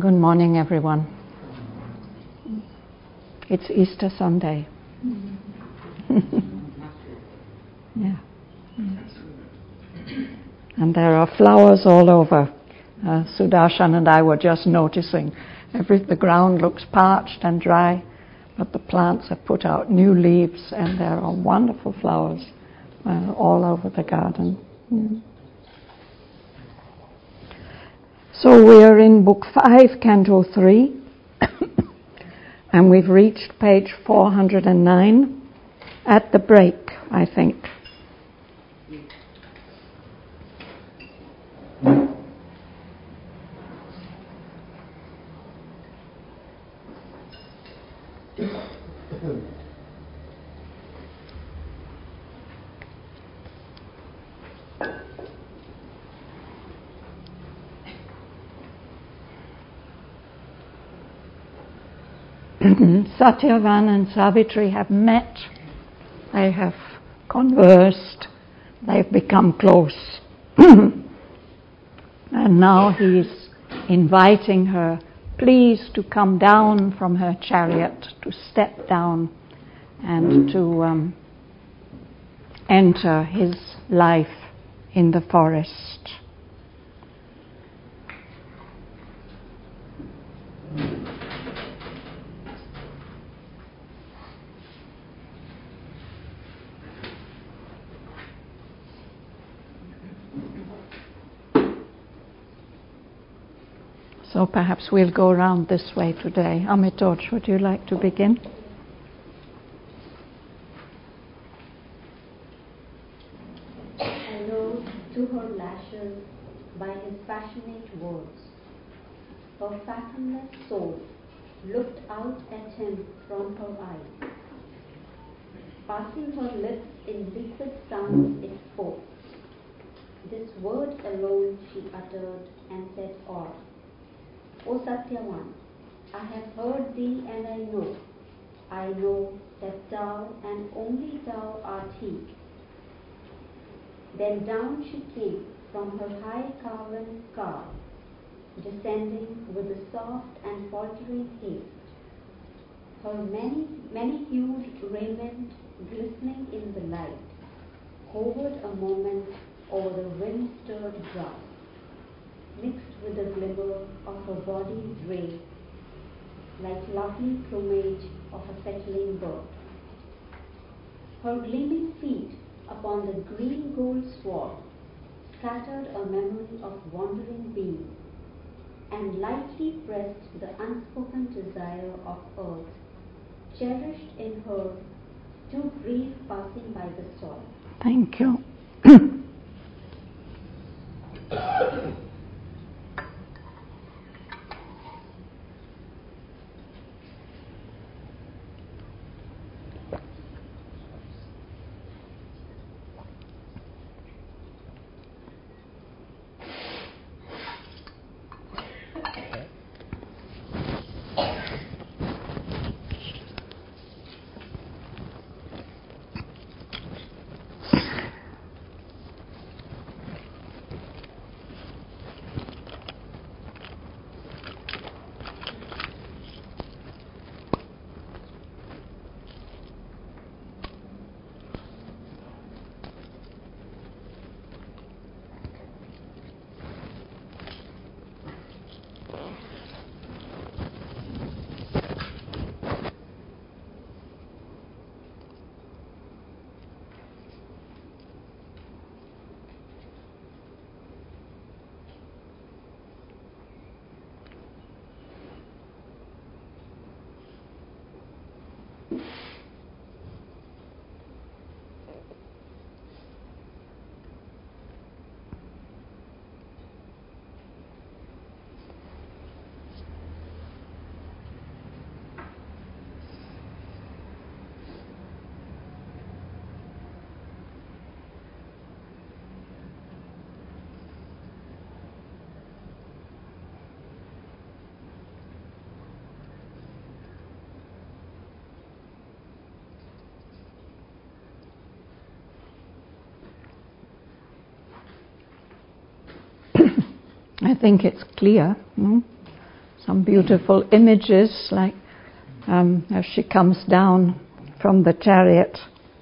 Good morning, everyone. It's Easter Sunday. Yeah. And there are flowers all over. Sudarshan and I were just noticing the ground looks parched and dry, but the plants have put out new leaves, and there are wonderful flowers all over the garden. So we are in Book 5, Canto 3, and we've reached page 409 at the break, I think. Satyavan and Savitri have met, they have conversed, they've become close. And now he's inviting her, please, to come down from her chariot, to step down and to enter his life in the forest. So perhaps we'll go around this way today. Amitoj, would you like to begin? Allured to her lashes by his passionate words, her fathomless soul looked out at him from her eyes. Passing her lips in liquid sounds it spoke. This word alone she uttered and said all. O Satyavan, I have heard thee and I know that thou and only thou art he. Then down she came from her high carven car, descending with a soft and faltering haste, her many-hued raiment glistening in the light, hovered a moment over the wind-stirred grass, mixed with the glimmer of her body's ray, like lovely plumage of a settling bird. Her gleaming feet upon the green gold sward scattered a memory of wandering beings, and lightly pressed the unspoken desire of earth, cherished in her too brief passing by the soil. Thank you. I think it's clear. some beautiful images, like as she comes down from the chariot.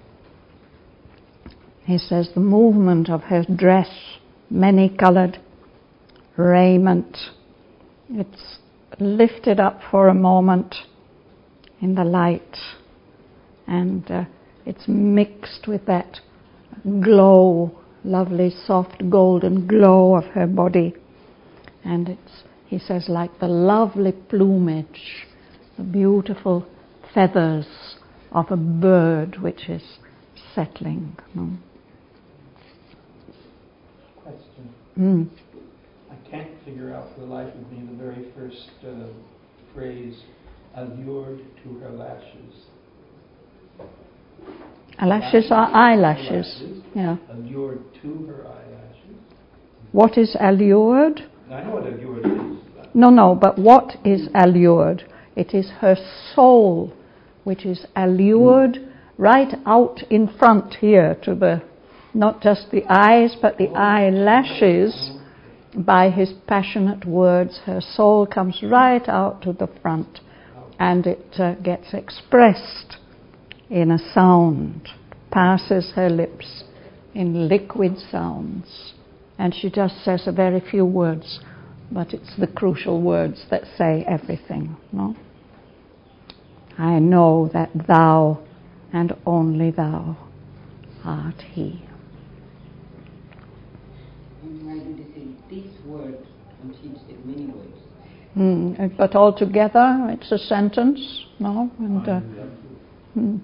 He says the movement of her dress, many-colored raiment, it's lifted up for a moment in the light, and it's mixed with that glow, lovely soft golden glow of her body. And it's, he says, like the lovely plumage, the beautiful feathers of a bird which is settling. Question. I can't figure out for the life of me the very first phrase, allured to her lashes. Lashes are eyelashes. Yeah. Allured to her eyelashes. What is allured? I know what allured is. No, but what is allured? It is her soul which is allured right out in front here to the, not just the eyes, but the eyelashes. By his passionate words, her soul comes right out to the front, and it gets expressed in a sound, passes her lips in liquid sounds. And she just says a very few words, but it's the crucial words that say everything. No? I know that thou and only thou art he. Why did he say these words and she said many words? But all together, it's a sentence, no? And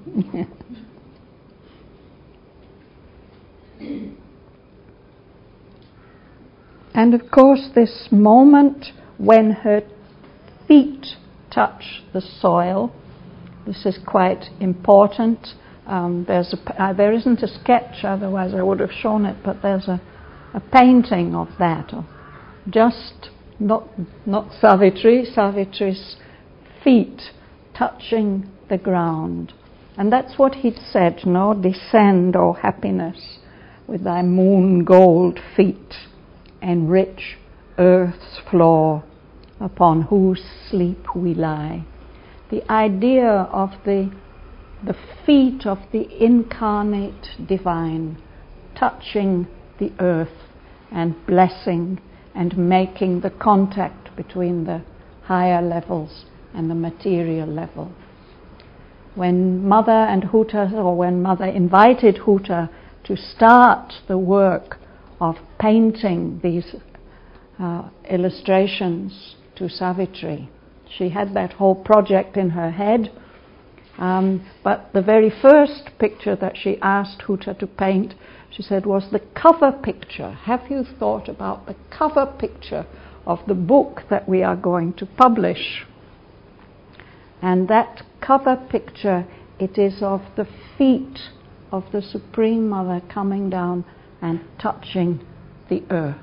and of course, this moment when her feet touch the soil, this is quite important. There isn't a sketch, otherwise I would have shown it, but there's a painting of that, of just not Savitri's feet touching the ground. And that's what he'd said, no? Descend, O happiness, with thy moon gold feet, enrich earth's floor, upon whose sleep we lie. The idea of the feet of the incarnate divine touching the earth and blessing and making the contact between the higher levels and the material level. When Mother and Huta, or when Mother invited Huta to start the work of painting these illustrations to Savitri, she had that whole project in her head, but the very first picture that she asked Huta to paint, she said, was the cover picture. Have you thought about the cover picture of the book that we are going to publish? And that cover picture, it is of the feet of the Supreme Mother coming down and touching the earth.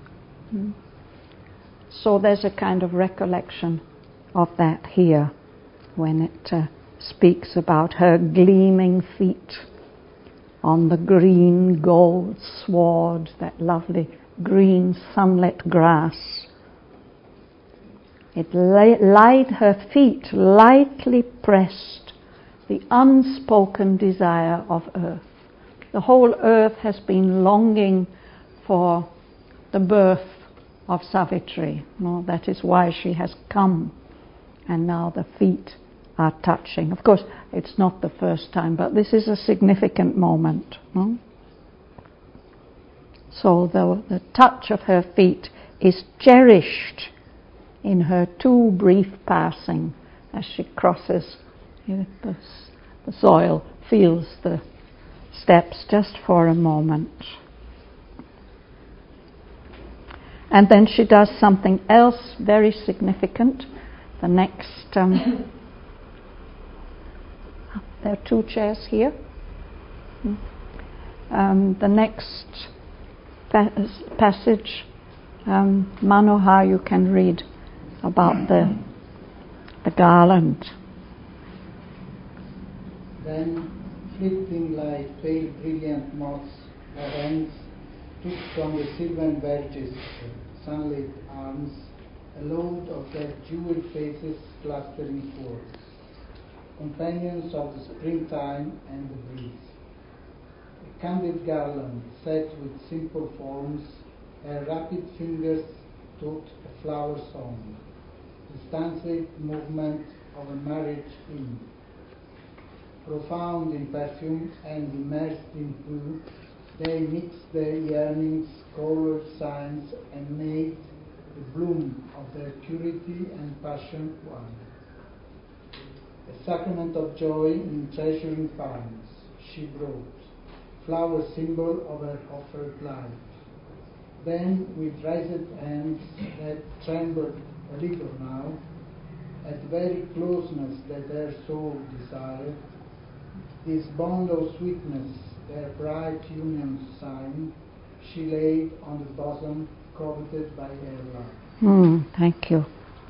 So there's a kind of recollection of that here when it speaks about her gleaming feet on the green gold sward, that lovely green sunlit grass. It laid her feet lightly pressed, the unspoken desire of earth. The whole earth has been longing for the birth of Savitri. No, that is why she has come. And now the feet are touching. Of course, it's not the first time, but this is a significant moment. No? So the touch of her feet is cherished in her too brief passing as she crosses the soil, feels the steps just for a moment. And then she does something else very significant. The next, there are two chairs here. The next passage, Manohar, you can read about the garland. Then, flickering like pale brilliant moths, her hands took from the silver badges, sunlit arms, a load of their jeweled faces clustering forth, companions of the springtime and the breeze. A candid garland set with simple forms, her rapid fingers taught a flower song, the stanzaic movement of a marriage hymn. Profound in perfume and immersed in hue, they mixed their yearnings, colored signs, and made the bloom of their purity and passion one. A sacrament of joy in treasuring palms, she brought, flower symbol of her offered life. Then, with raised hands that trembled a little now, at very closeness that her soul desired, this bond of sweetness, their bright union's sign, she laid on the bosom coveted by her love. Thank you.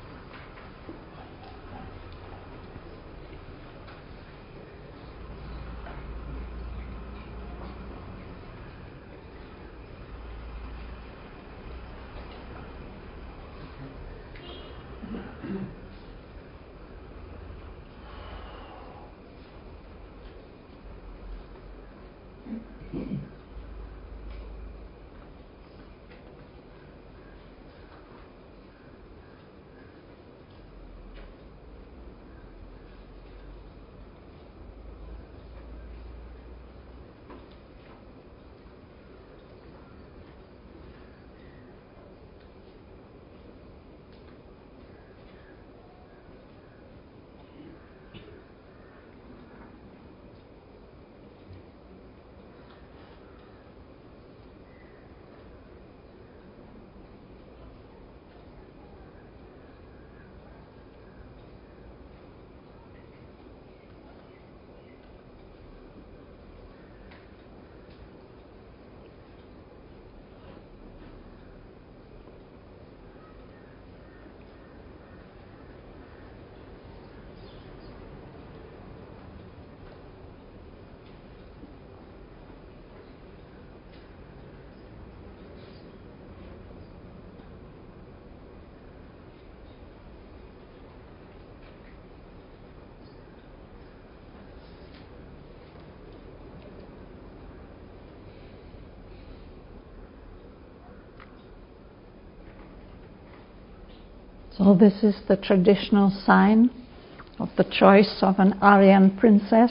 So this is the traditional sign of the choice of an Aryan princess.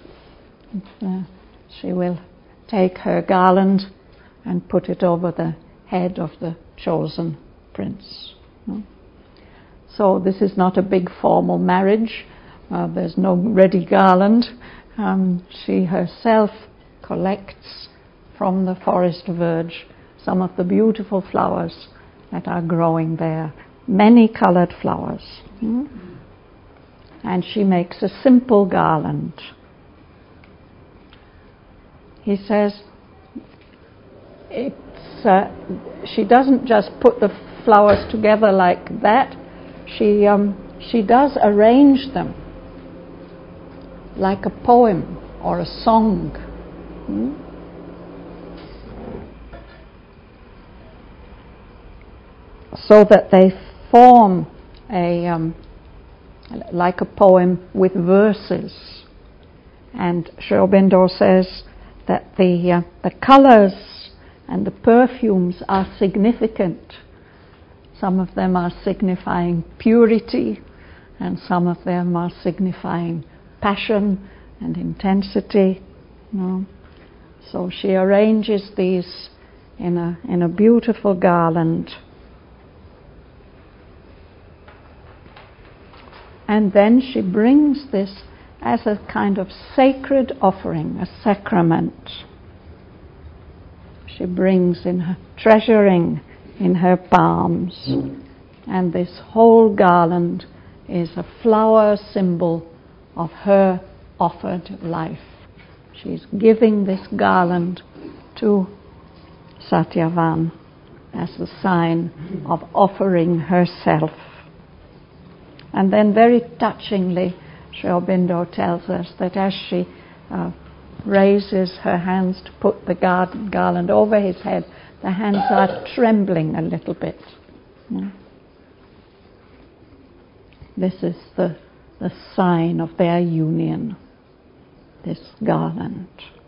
She will take her garland and put it over the head of the chosen prince. So this is not a big formal marriage. There's no ready garland. She herself collects from the forest verge some of the beautiful flowers that are growing there. Many colored flowers. And she makes a simple garland. He says she doesn't just put the flowers together like that. She does arrange them like a poem or a song. So that they form like a poem with verses. And Sri Aurobindo says that the colors and the perfumes are significant. Some of them are signifying purity, and some of them are signifying passion and intensity. So she arranges these in a beautiful garland. And then she brings this as a kind of sacred offering, a sacrament. She brings in her treasuring in her palms. And this whole garland is a flower symbol of her offered life. She's giving this garland to Satyavan as a sign of offering herself. And then very touchingly, Sri Aurobindo tells us that as she raises her hands to put the garland over his head, the hands are trembling a little bit. This is the sign of their union, this garland.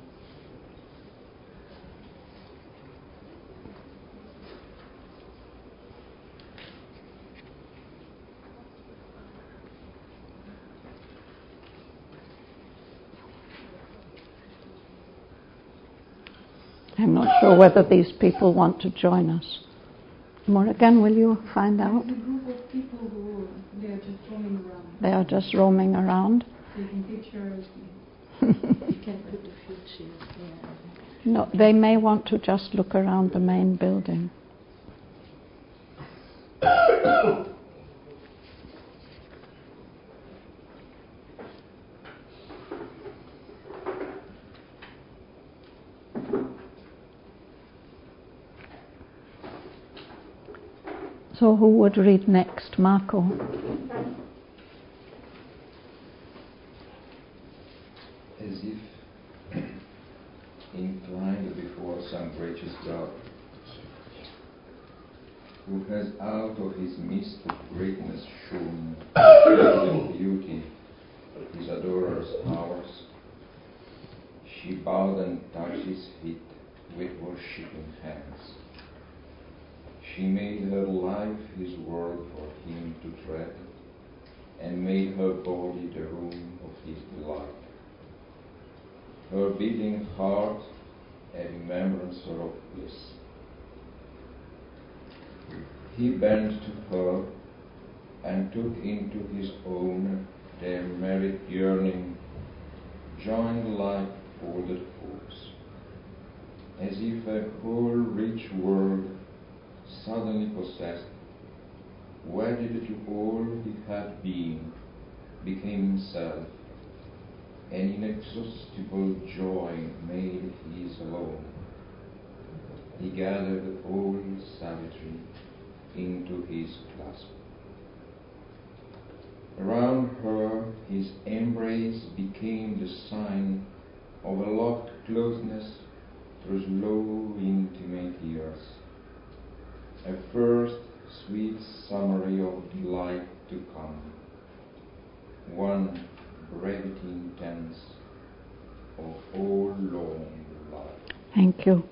I'm not sure whether these people want to join us. Morrigan, will you find out? There's a group of people who they are just roaming around. They are just roaming around. Taking pictures. You can put a few chairs there. No, they may want to just look around the main building. So who would read next? Marco? As if inclined before some gracious God, who has out of his mist of greatness shown with beauty his adorers' hours, she bowed and touched his feet with worshipping hands. She made her life his world for him to tread, and made her body the room of his delight. Her beating heart a remembrancer of bliss. He bent to her and took into his own their married yearning, joined like folded hopes, as if a whole rich world suddenly possessed, wedded to all he had been, became himself, an inexhaustible joy made his alone. He gathered all savagery into his clasp. Around her his embrace became the sign of a locked closeness through slow intimate years, a first sweet summary of delight to come, one brevity intense of all long life. Thank you.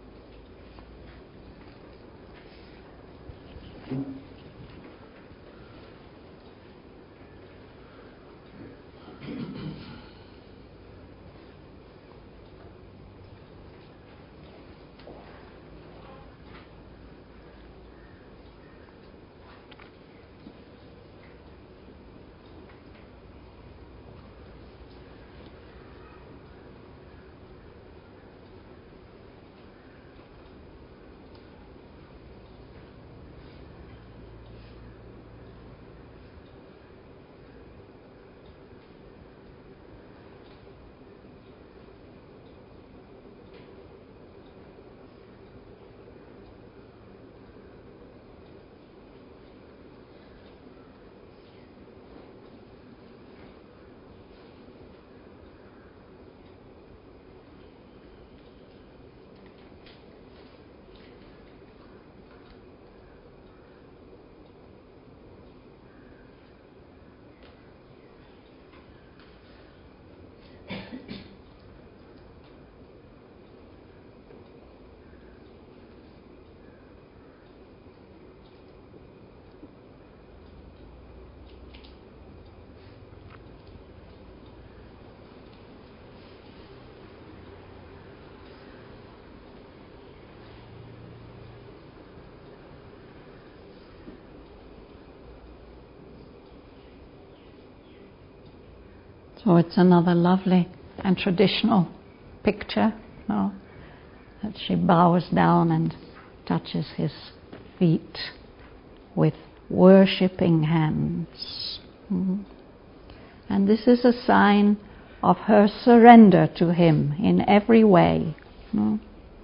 So it's another lovely and traditional picture, no? That she bows down and touches his feet with worshipping hands. And this is a sign of her surrender to him in every way, no?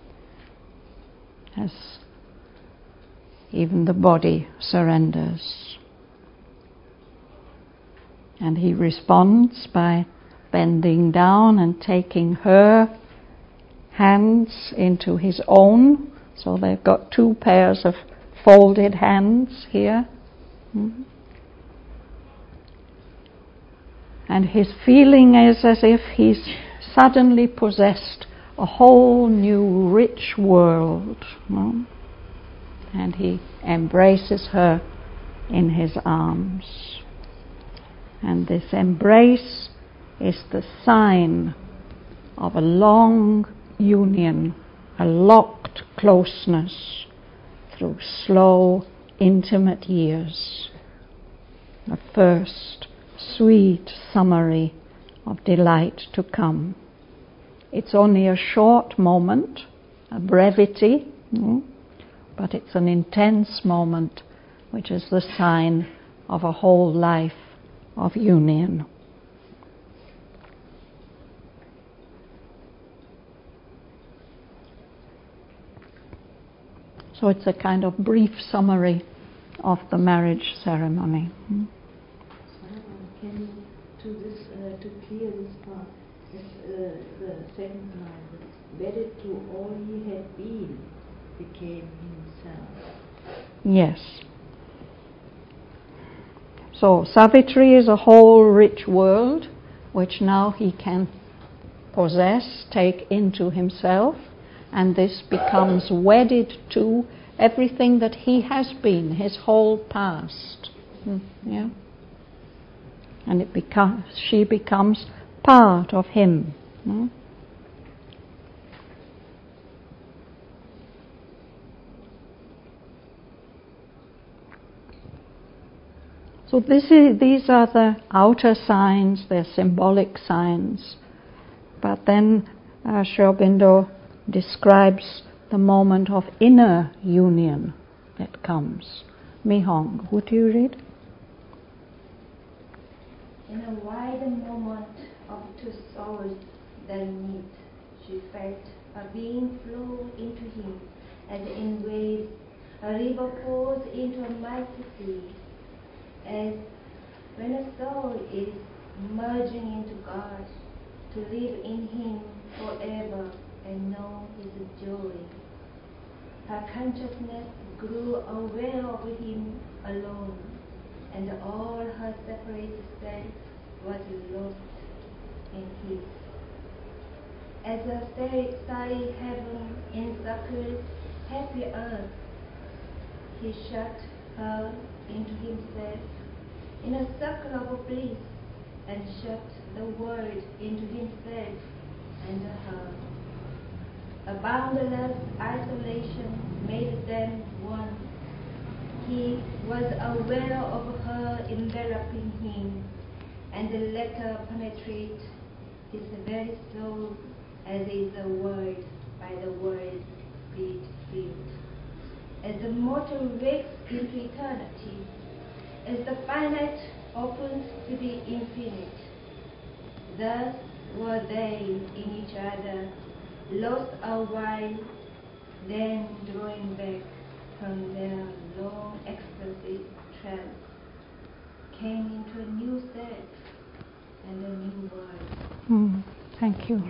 As even the body surrenders. And he responds by bending down and taking her hands into his own. So they've got two pairs of folded hands here. And his feeling is as if he's suddenly possessed a whole new rich world. No? And he embraces her in his arms. And this embrace is the sign of a long union, a locked closeness through slow, intimate years. The first sweet summary of delight to come. It's only a short moment, a brevity, but it's an intense moment which is the sign of a whole life of union. So it's a kind of brief summary of the marriage ceremony. Can you, to clear this part, the second line, wedded to all he had been, became himself. Yes. So Savitri is a whole rich world which now he can possess, take into himself, and this becomes wedded to everything that he has been, his whole past. Yeah? And she becomes part of him. So these are the outer signs, they're symbolic signs. But then Sri Aurobindo describes the moment of inner union that comes. Mi Hong, would you read? In a wider moment of two souls that meet, she felt a being flow into him, as in waves a river pours into a mighty sea. As when a soul is merging into God, to live in him forever and know his joy. Her consciousness grew aware of him alone, and all her separate self was lost in his. As a starry heaven encircles happy earth, he shut her into himself in a circle of bliss, and shut the world into himself and her. A boundless isolation made them one. He was aware of her enveloping him, and let her penetrate his very soul, as is the word by the word spirit filled. As the mortal wakes into eternity, as the finite opens to the infinite, thus were they in each other, lost a while, then drawing back from their long ecstasy trance, came into a new self and a new world. Thank you.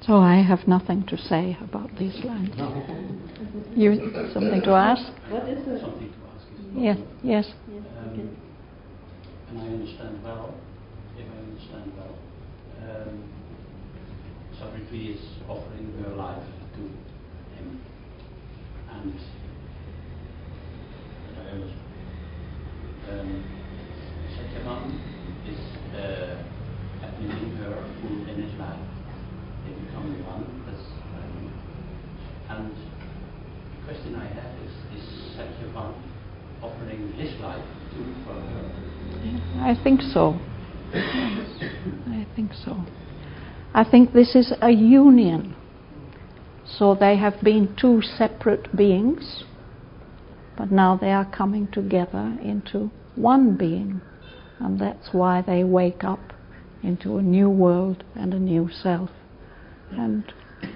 So I have nothing to say about these lines. You something to ask? What is it? Something to ask is Yes. Yes. Okay. And I understand well, Savitri is offering her life to him, and Satyavan is admitting her food in his life. They become one. And the question I have is Satyavan offering his life too for her? I think so. I think so. I think this is a union. So they have been two separate beings, but now they are coming together into one being, and that's why they wake up into a new world and a new self. And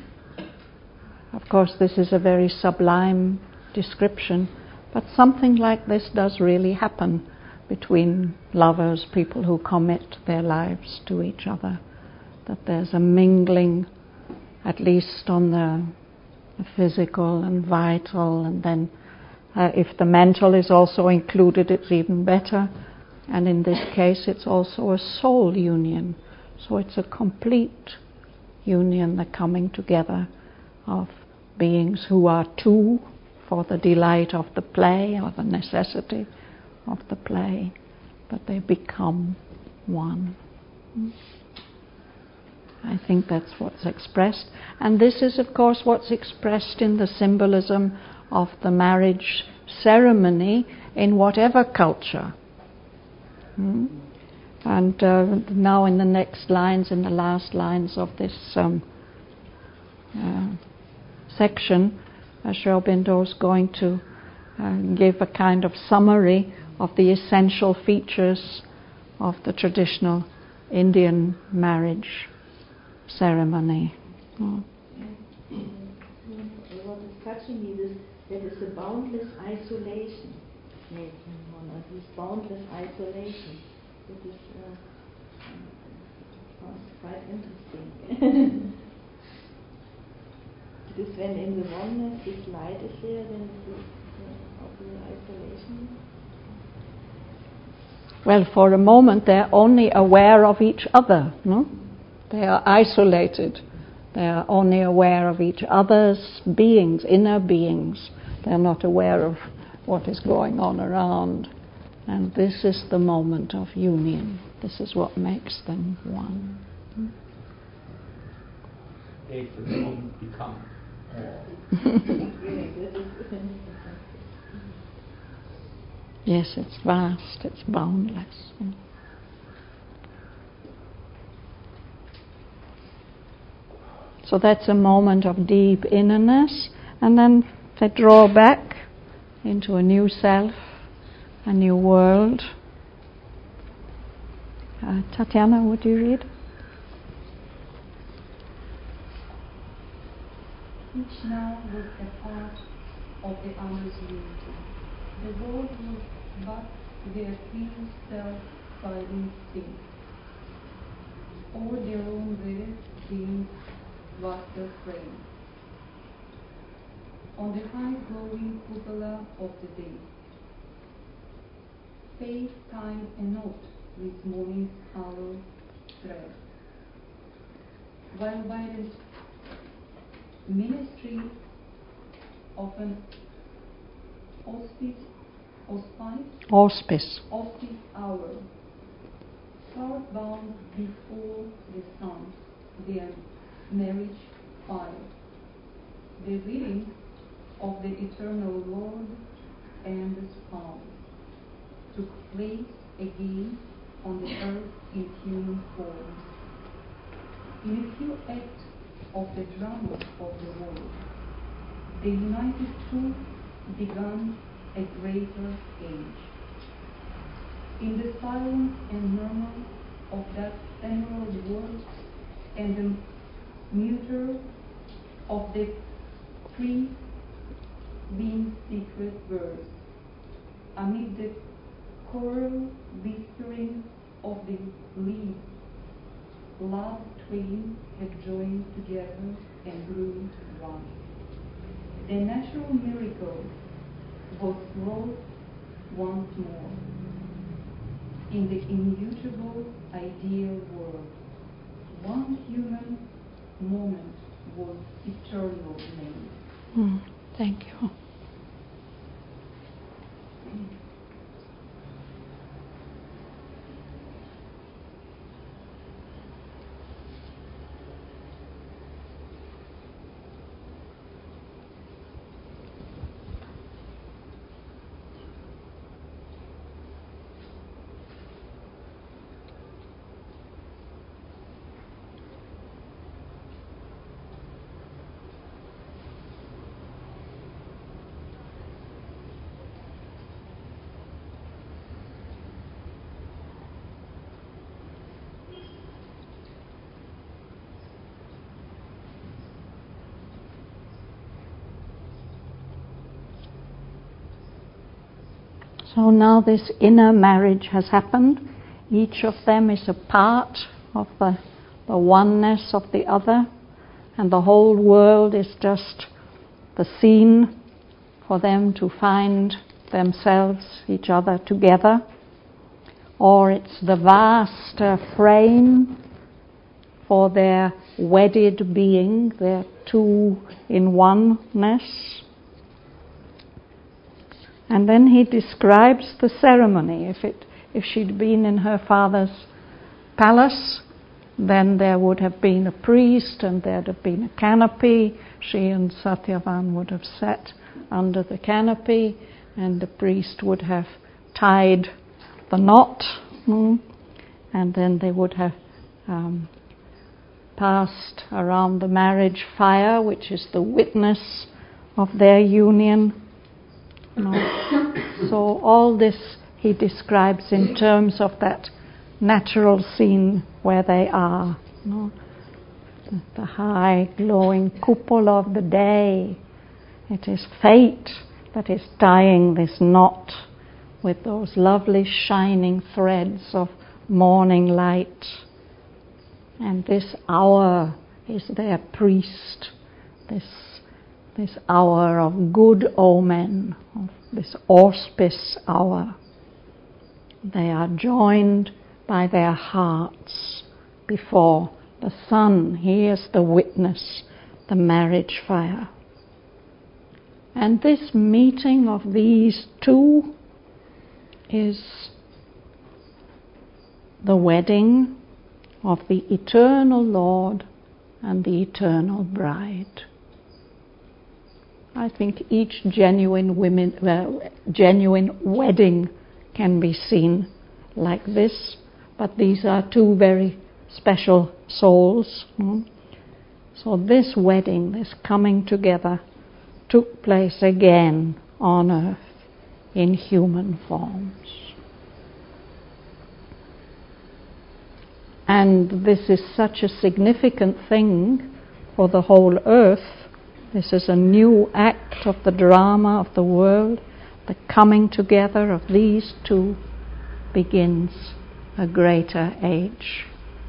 of course this is a very sublime description, but something like this does really happen between lovers, people who commit their lives to each other, that there's a mingling, at least on the physical and vital, and then if the mental is also included, it's even better. And in this case, it's also a soul union. So it's a complete union, the coming together of beings who are two for the delight of the play or the necessity of the play, but they become one. I think that's what's expressed. And this is, of course, what's expressed in the symbolism of the marriage ceremony in whatever culture. And now in the next lines, in the last lines of this section, Sri Aurobindo is going to give a kind of summary of the essential features of the traditional Indian marriage ceremony. What is touching me is that it's a boundless isolation. This boundless isolation. It is quite interesting. It is when in the oneness this light is there, then it is of the isolation. Well, for a moment they're only aware of each other, no? They are isolated. They are only aware of each other's beings, inner beings. They're not aware of what is going on around. And this is the moment of union. This is what makes them one. They for the moment become all. Yes, it's vast, it's boundless. So that's a moment of deep innerness, and then they draw back into a new self, a new world. Tatiana, would you read? Each now was a part of the other's unity. The world was but their free self-guiding state. All their own way being was their frame. On the high glowing cupola of the day, space tied a knot with morning's hollow thread, while by the ministry of an auspice hour, southbound before the sun, their marriage fire, the reading of the eternal Lord and the spouse took place again on the earth in human form. In a few acts of the drama of the world, the united two began a greater age. In the silence and murmur of that emerald world and the mutter of the free being secret words, amid the choral whispering of the leaves, love twin had joined together and grew one. The natural miracle was wrought once more in the immutable ideal world. One human moment was eternal made. Thank you. So now this inner marriage has happened. Each of them is a part of the oneness of the other, and the whole world is just the scene for them to find themselves, each other together. Or it's the vast frame for their wedded being, their two in oneness. And then he describes the ceremony. If she'd been in her father's palace, then there would have been a priest and there'd have been a canopy. She and Satyavan would have sat under the canopy, and the priest would have tied the knot, and then they would have passed around the marriage fire, which is the witness of their union. So all this he describes in terms of that natural scene where they are. The high glowing cupola of the day. It is fate that is tying this knot with those lovely shining threads of morning light. And this hour is their priest, this hour of good omen, of this auspice hour. They are joined by their hearts before the sun. He is the witness, the marriage fire. And this meeting of these two is the wedding of the eternal Lord and the eternal bride. I think each genuine wedding can be seen like this, but these are two very special souls. So this wedding, this coming together, took place again on earth in human forms. And this is such a significant thing for the whole earth. This is a new act of the drama of the world. The coming together of these two begins a greater age.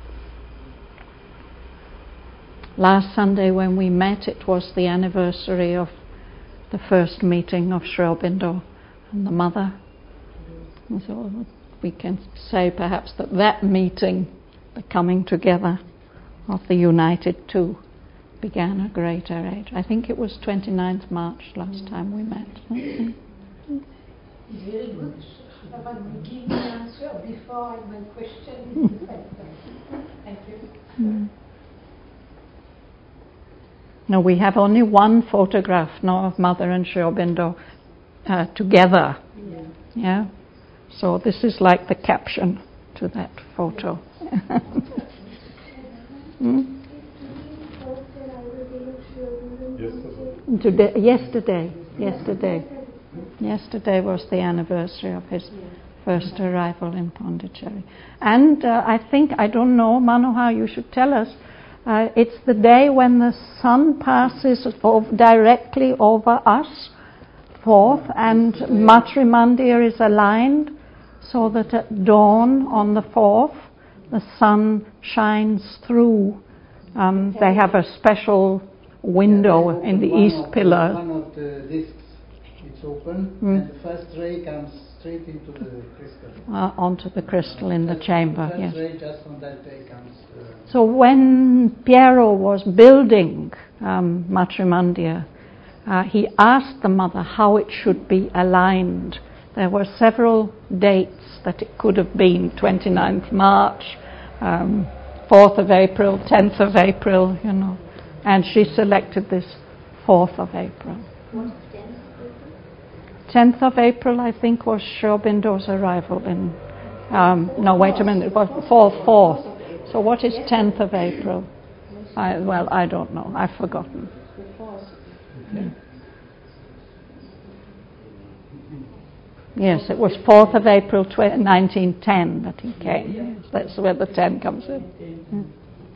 Last Sunday when we met, it was the anniversary of the first meeting of Sri Aurobindo and the mother. And so we can say perhaps that meeting, the coming together of the united two, began a greater age. I think it was 29th March last time we met. Very good. But give me an answer before my question is Thank you. No, we have only one photograph now of Mother and Sri Aurobindo together. Yeah. So this is like the caption to that photo. Yesterday was the anniversary of his first arrival in Pondicherry. And I don't know, Manohar, you should tell us, it's the day when the sun passes directly over us, 4th, and Matri Mandir is aligned, so that at dawn on the 4th, the sun shines through. They have a special window in the east pillar. One of the discs, it's open, and the first ray comes straight into the crystal. Onto the crystal in the chamber, The yes. first ray just on that day comes. So when Piero was building Matrimondia, he asked the mother how it should be aligned. There were several dates that it could have been: 29th March, 4th of April, 10th of April, you know. And she selected this 4th of April. What's 10th of April? 10th of April, I think, was Sri Aurobindo's arrival in... no, wait a minute, it was 4th. So what is 10th of April? I don't know. I've forgotten. Yes, it was 4th of April 1910 that he came. Yes, that's where the 10 comes in.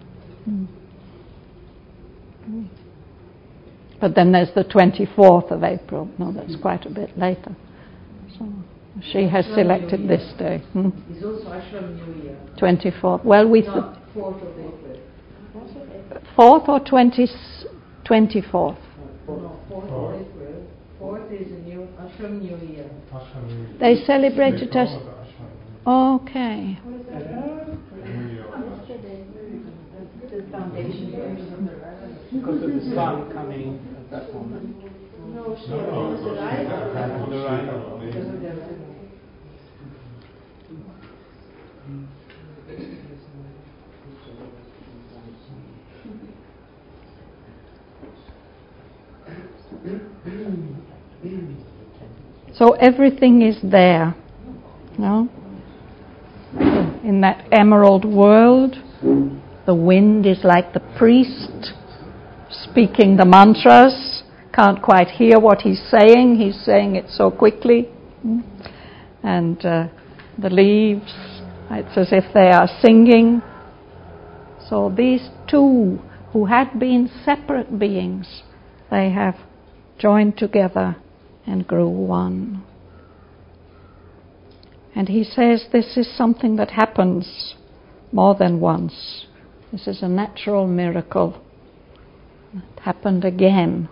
But then there's the 24th of April. No, that's quite a bit later. So she has selected this day. It's also Ashram New Year. 24th. Well, we... 4th of April. 4th or 24th? No, 4th of April. 4th is a new Ashram New Year. They celebrate it as... Okay. The foundation because of the sun coming at that moment. No, sure. It was the arrival. The arrival. Because of the So everything is there, no? In that emerald world, the wind is like the priest speaking the mantras. Can't quite hear what he's saying it so quickly. And the leaves, it's as if they are singing. So these two, who had been separate beings, they have joined together and grew one. And he says this is something that happens more than once. This is a natural miracle. It happened again,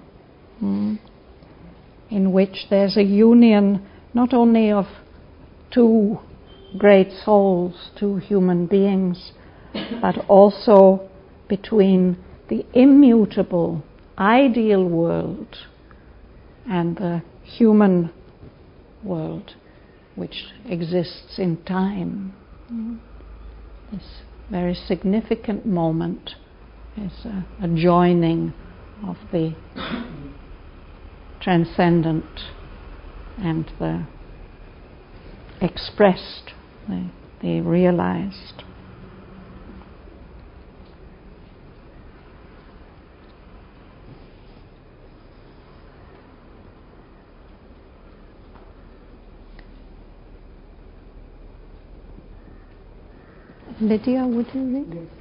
in which there's a union not only of two great souls, two human beings, but also between the immutable, ideal world and the human world, which exists in time. This very significant moment is a joining of the transcendent and the expressed, the realized. Lydia, would you read? Yes.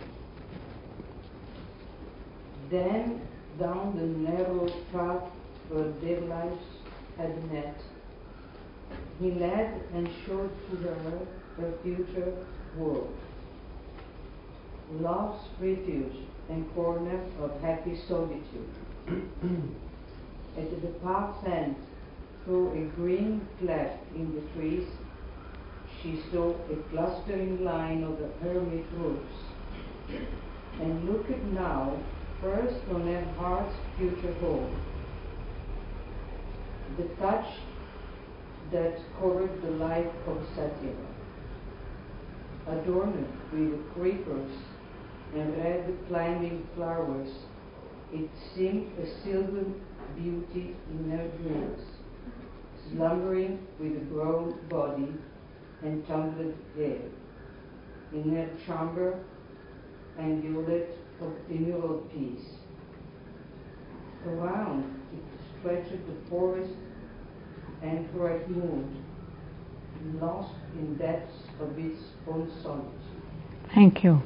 Then down the narrow path where their lives had met, he led and showed to her her future world, love's refuge and corner of happy solitude. At the path's end, through a green cleft in the trees, she saw a clustering line of the hermit roofs, and looked now first on her heart's future home. The touch that covered the life of Satyava, adorned with creepers and red climbing flowers, it seemed a sylvan beauty in her dreams, slumbering with a broad body and tumbled hair, in her chamber amulet of immoral peace. Around it stretched the forest anchored moon, lost in depths of its own solitude. Thank you.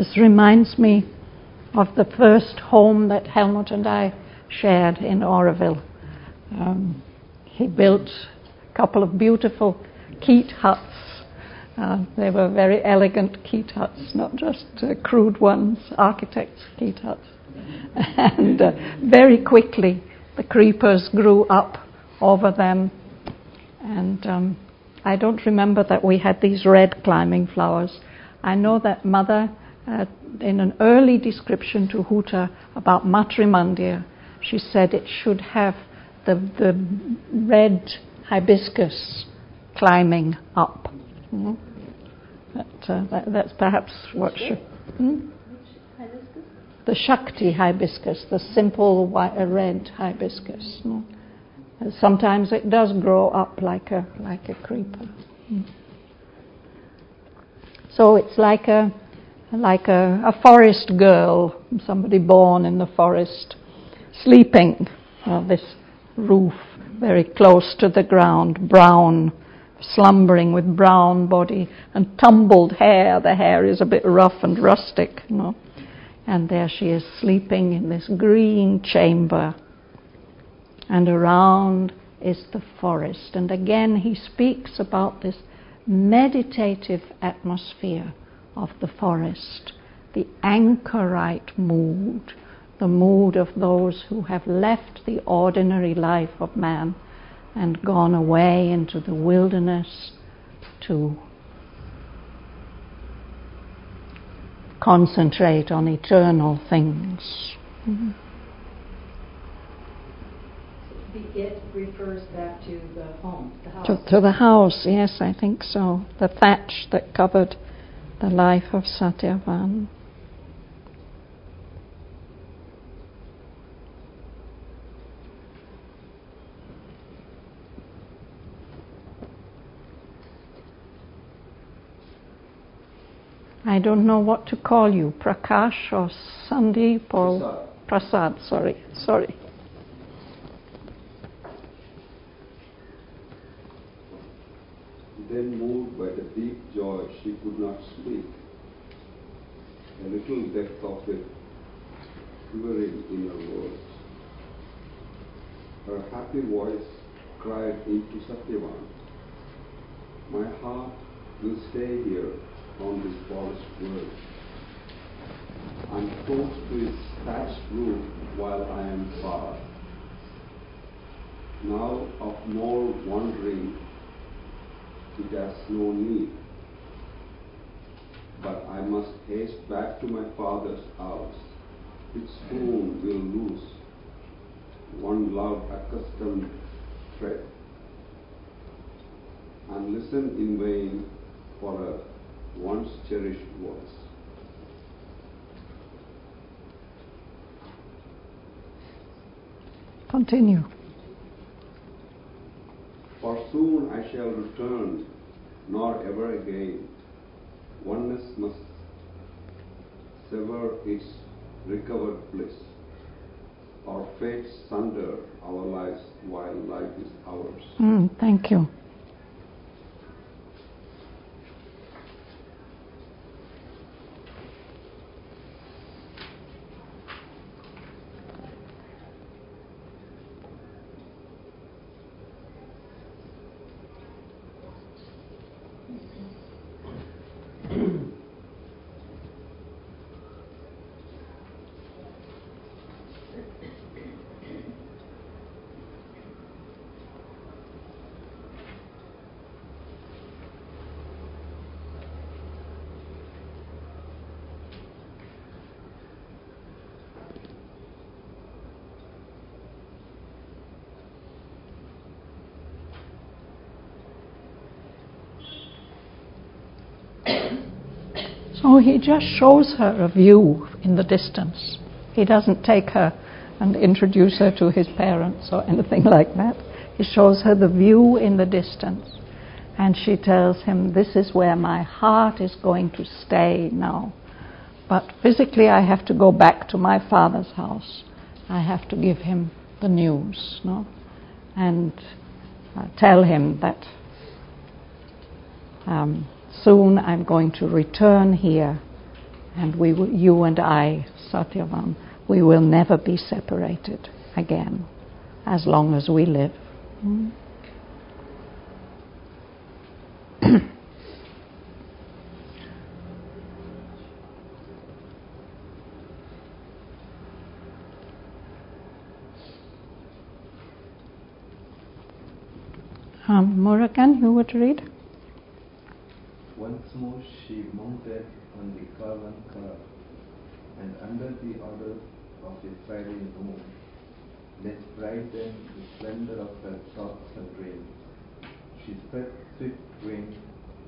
This reminds me of the first home that Helmut and I shared in Oroville. He built a couple of beautiful peat huts. They were very elegant peat huts, not just crude ones, architects' peat huts. And very quickly the creepers grew up over them. And I don't remember that we had these red climbing flowers. I know that Mother, in an early description to Huta about Matrimandir, she said it should have the red hibiscus climbing up. That's perhaps what should... The Shakti hibiscus, the simple white, red hibiscus. Sometimes it does grow up like a creeper. So it's like a forest girl, somebody born in the forest, sleeping on this roof very close to the ground, brown, slumbering with brown body and tumbled hair. The hair is a bit rough and rustic, and there she is sleeping in this green chamber. And around is the forest. And again he speaks about this meditative atmosphere of the forest, the anchorite mood, the mood of those who have left the ordinary life of man and gone away into the wilderness to concentrate on eternal things. The it refers back to the home, the house. To the house, yes, I think so. The thatch that covered the life of Satyavan. I don't know what to call you, Prakash or Sandeep or Prasad. Sorry. Then, moved by the deep joy, she could not speak. A little depth of it quivering in her words. Her happy voice cried into Satyavan, "My heart will stay here on this forest world. I'm close to its thatched roof while I am far. Now of more wandering it has no need, but I must haste back to my father's house, which soon will lose one loved accustomed thread, and listen in vain for a once cherished voice." Continue. "For soon I shall return, nor ever again. Oneness must sever its recovered bliss, or fate sunder our lives while life is ours." Thank you. So he just shows her a view in the distance. He doesn't take her and introduce her to his parents or anything like that. He shows her the view in the distance. And she tells him, "This is where my heart is going to stay now. But physically I have to go back to my father's house. I have to give him the news, and tell him that soon I'm going to return here And you and I, Satyavan, we will never be separated again as long as we live. Murugan, you would read? Once more she mounted on the caravan car, and under the order of a Friday noon, let brighten the splendor of her thoughts and dreams. She spread swift wings,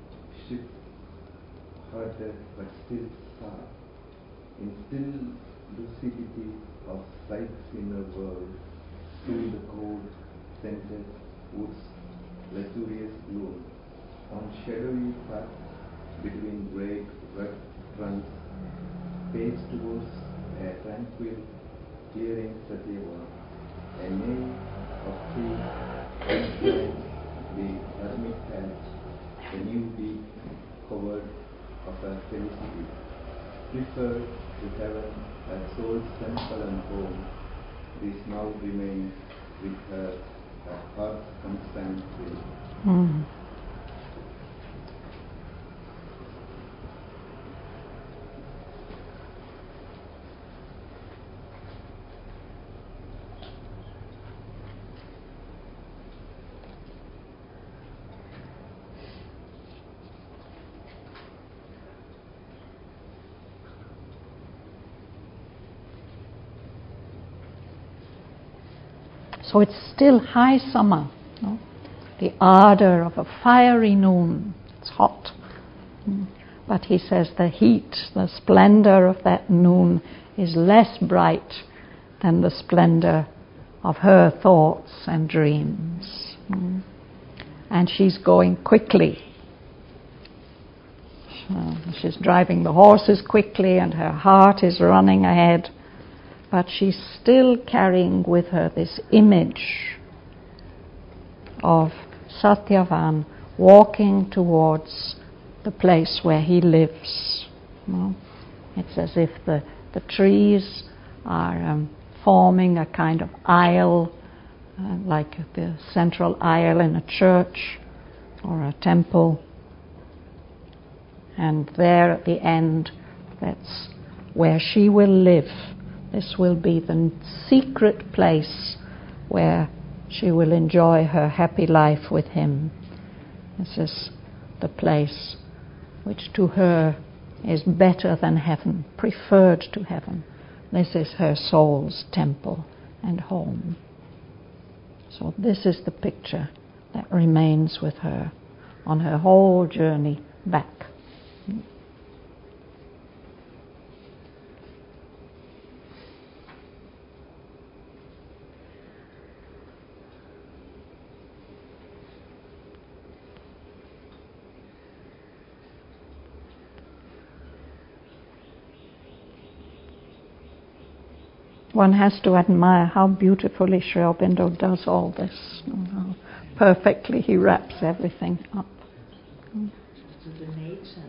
ship-hearted but still far, in still lucidity of sights in her world, through the cold, scented woods, luxurious gloom, on shadowy paths between great red trunks, paced towards a tranquil clearing Satyava, a name of trees, enshrines the hermit patch, the new deep covered of her felicity, preferred to heaven her soul's temple and home. This now remains with her heart's constant faith. So it's still high summer, no? The ardor of a fiery noon. It's hot. But he says the heat, the splendor of that noon is less bright than the splendor of her thoughts and dreams. And she's going quickly. She's driving the horses quickly and her heart is running ahead. But she's still carrying with her this image of Satyavan walking towards the place where he lives. It's as if the trees are forming a kind of aisle, like the central aisle in a church or a temple. And there at the end, that's where she will live. This will be the secret place where she will enjoy her happy life with him. This is the place which to her is better than heaven, preferred to heaven. This is her soul's temple and home. So this is the picture that remains with her on her whole journey back. One has to admire how beautifully Sri Aurobindo does all this. How perfectly he wraps everything up. To the nature.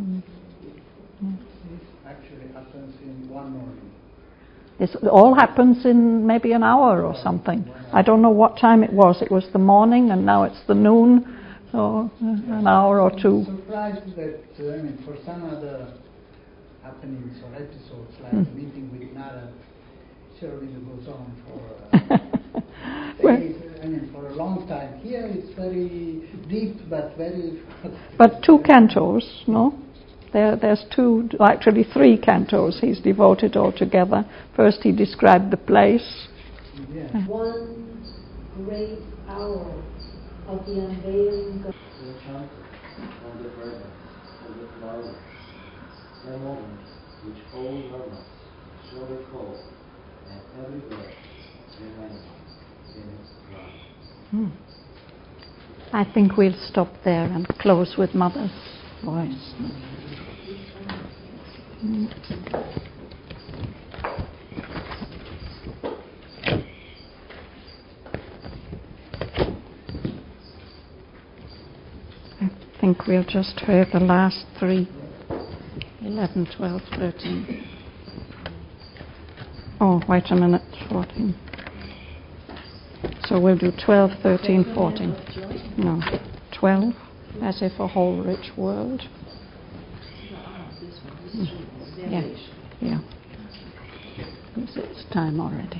This actually happens in one morning. This all happens in maybe an hour or something. I don't know what time it was. It was the morning and now it's the noon, so an hour or two. I'm surprised that, for some other happenings or episodes, like the meeting with Nara, surely it goes on for days, for a long time. Here it's very deep, but very... But 2 cantos, no? There's 2, actually 3 cantos he's devoted altogether. First he described the place. Yeah. One great hour of the unveiling God. The enchanted and the fragrance of the flowers, a moment which all lovers shall recall, and every breath remains in its pride. I think we'll stop there and close with Mother's voice. I think we'll just hear the last 3 11, 12, 13. Oh, wait a minute, 14. So we'll do 12, 13, 14. No, 12, as if a whole rich world. Yeah, yeah. It's time already.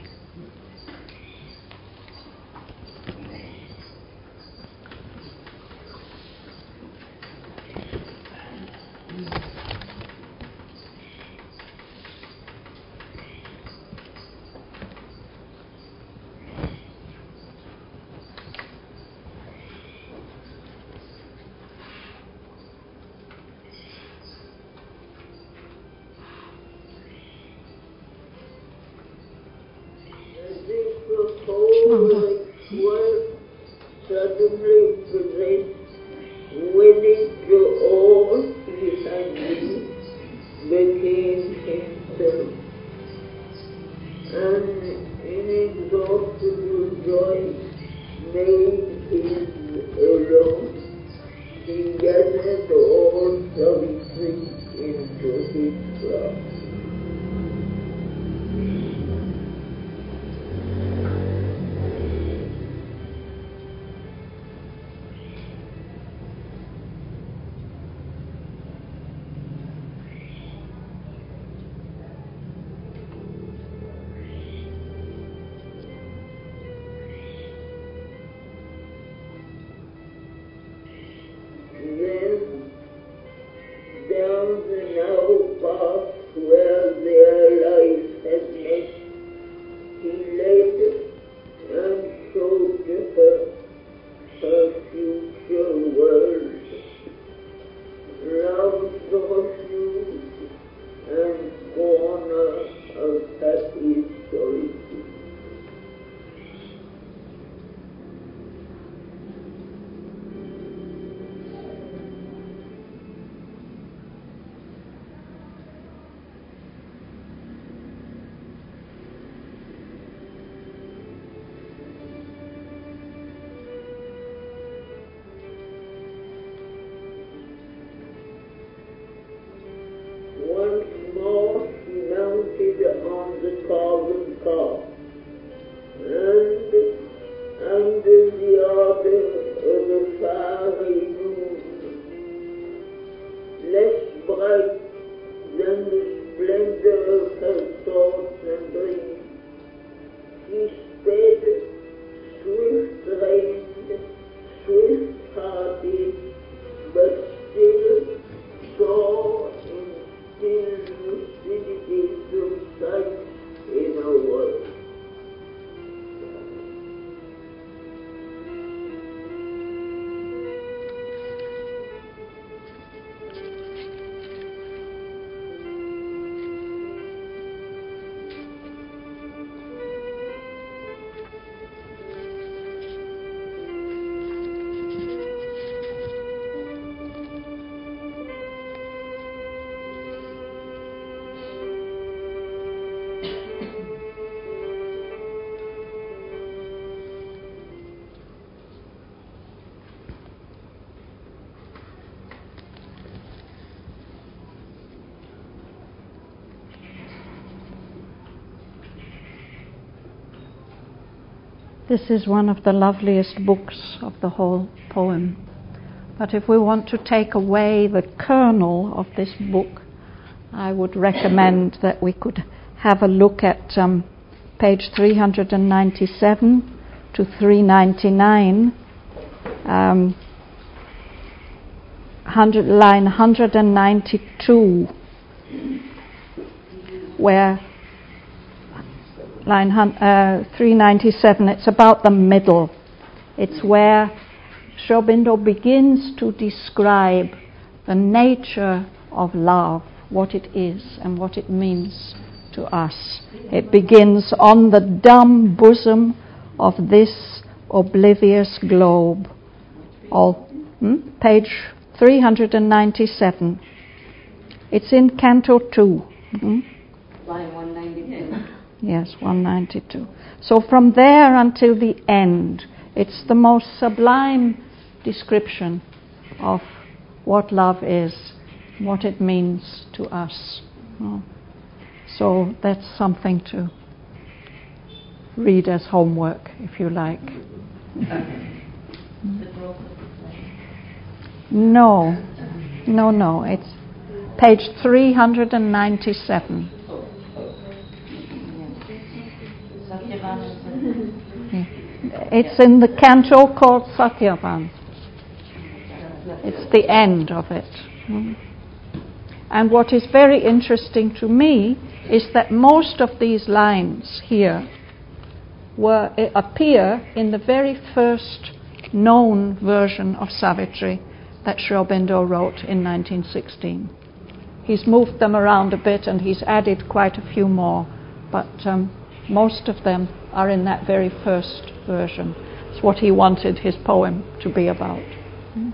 Suddenly possessed, willing to all he had been, became himself, and inexhaustible joy made his alone. He gathered all Savitri into his grasp. Then, down the narrow path where their lives had met, he led and showed her her future world. Love's refuge and corner of happy solitude. Once more she mounted on the carven car, and under the ardor of the fiery moon, less bright than the splendor of her thoughts and dreams, she sped, swift-reined, swift-hearted, but still saw in still lucidity of sight in a world. This is one of the loveliest books of the whole poem. But if we want to take away the kernel of this book, I would recommend that we could have a look at page 397 to 399, line 192, where line 397, it's about the middle. It's where Sri Aurobindo begins to describe the nature of love, what it is and what it means to us. It begins on the dumb bosom of this oblivious globe. Page 397. It's in Canto 2. Line 192. Yes, 192. So from there until the end, it's the most sublime description of what love is. what it means to us. So that's something to read as homework, if you like. No, it's page 397. It's in the canto called Satyavan. It's the end of it. And what is very interesting to me is that most of these lines here appear in the very first known version of Savitri that Sri Aurobindo wrote in 1916. He's moved them around a bit and he's added quite a few more, but most of them are in that very first version. It's what he wanted his poem to be about. May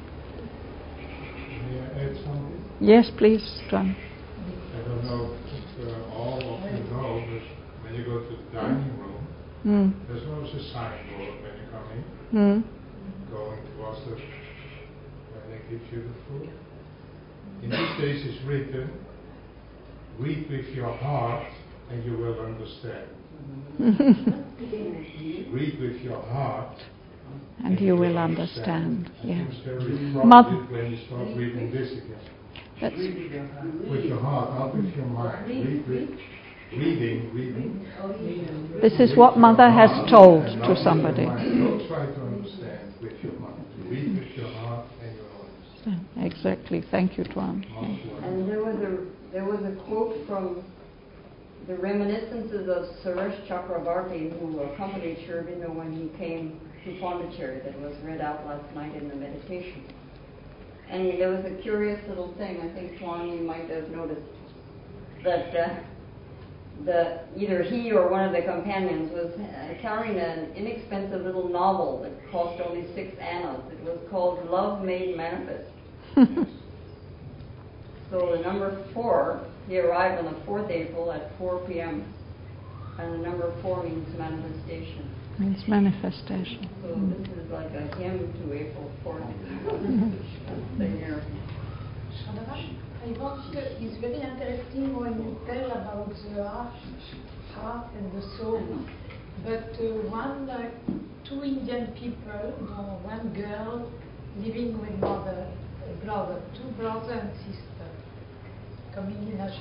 I add something? Yes, please, John. I don't know if all of you know, but when you go to the dining room, there's always a signboard when you come in, going towards the where they give you the food. In this case it's written, read with your heart and you will understand. Read with your heart and you will understand. Yeah. It's very prominent when you start reading this again. That's with your heart, not with your mind. Reading. This is what Mother has told to somebody. Don't try to understand with your mind. Read with your heart and you will understand. Exactly. Thank you, Tuan. And there was a quote from the reminiscences of Suresh Chakrabarti, who accompanied Sri Aurobindo when he came to Pondicherry, that was read out last night in the meditation. And there was a curious little thing, I think, Tuan, you might have noticed, that either he or one of the companions was carrying an inexpensive little novel that cost only 6 annas. It was called Love Made Manifest. So the number 4, he arrived on the 4th April at 4 p.m. And the number 4 means manifestation. Means manifestation. So this is like a hymn to April 4th. The year. I want it's very interesting when you tell about the heart and the soul. But two Indian people, one girl living with brother, two brother and sister, coming in a